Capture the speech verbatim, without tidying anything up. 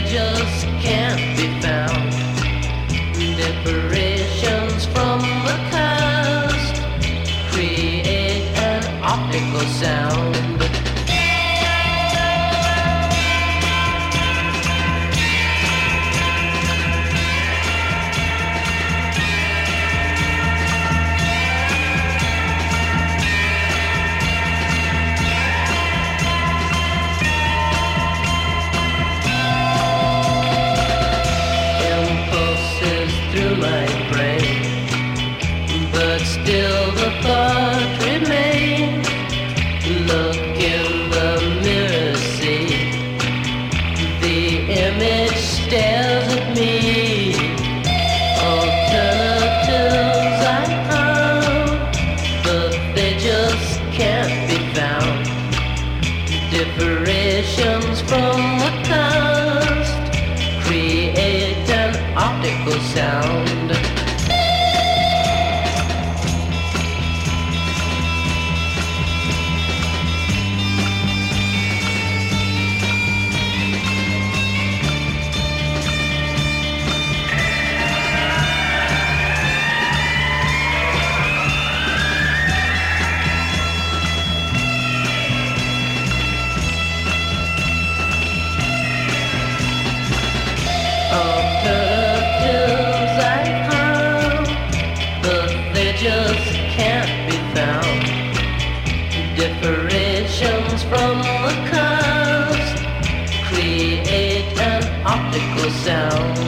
just can't be found. Separations from the cast create an optical sound. Still the thought remains. Look in the mirror, see the image stares at me. Alternatives I found, but they just can't be found. Differentiations from the past create an optical sound. Alternatives I found, but they just can't be found. Differentiations from the cast create an optical sound.